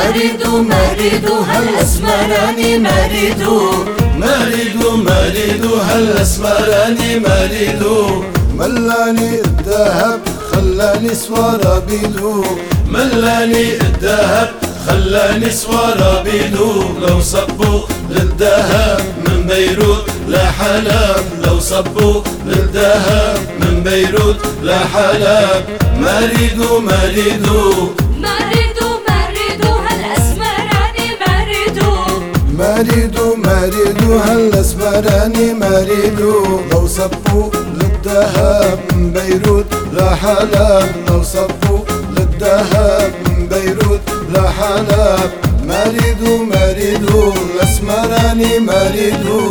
مريض هالأسمراني مريض هالأسمراني مريض ملاني الذهب خلاني سوار بيدو ملاني الذهب خلاني سوار بيدو لو صبوا للذهب من بيروت لا حلب لو صبوا للذهب من بيروت لا حلب مريض هالأسمراني مريض لو صبوا للذهب من بيروت لا حلب لو صبوا للذهب من بيروت لا حلب مريض الأسمراني مريض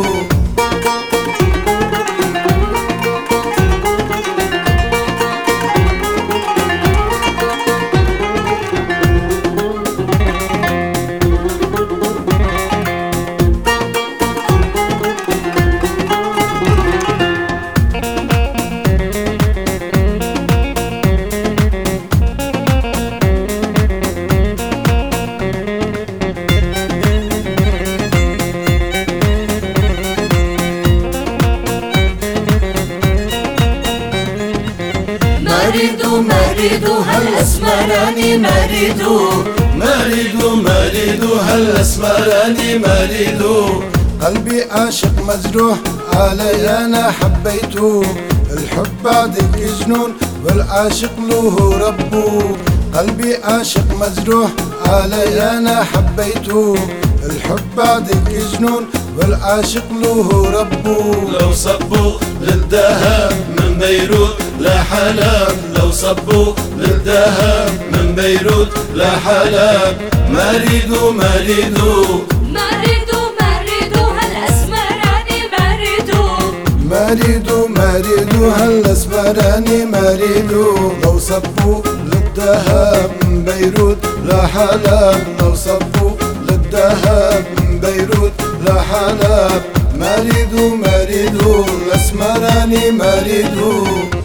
مريض هالأسمراني مريض هالأسمراني مريض قلبي عاشق مجروح علي أنا حبيته الحب بعدك جنون والعاشق له ربه قلبي عاشق مجروح علي أنا حبيته الحب بعدك جنون والعاشق له ربه لو صبوا للذهب من بيروت لا حلب لو صبوا للذهب من بيروت لا حلب مريض هالأسمراني مريض هالأسمراني مريض لو صبوا للذهب من بيروت لا حلب لو صبوا للذهب من بيروت لا حلب مريض الأسمراني مريض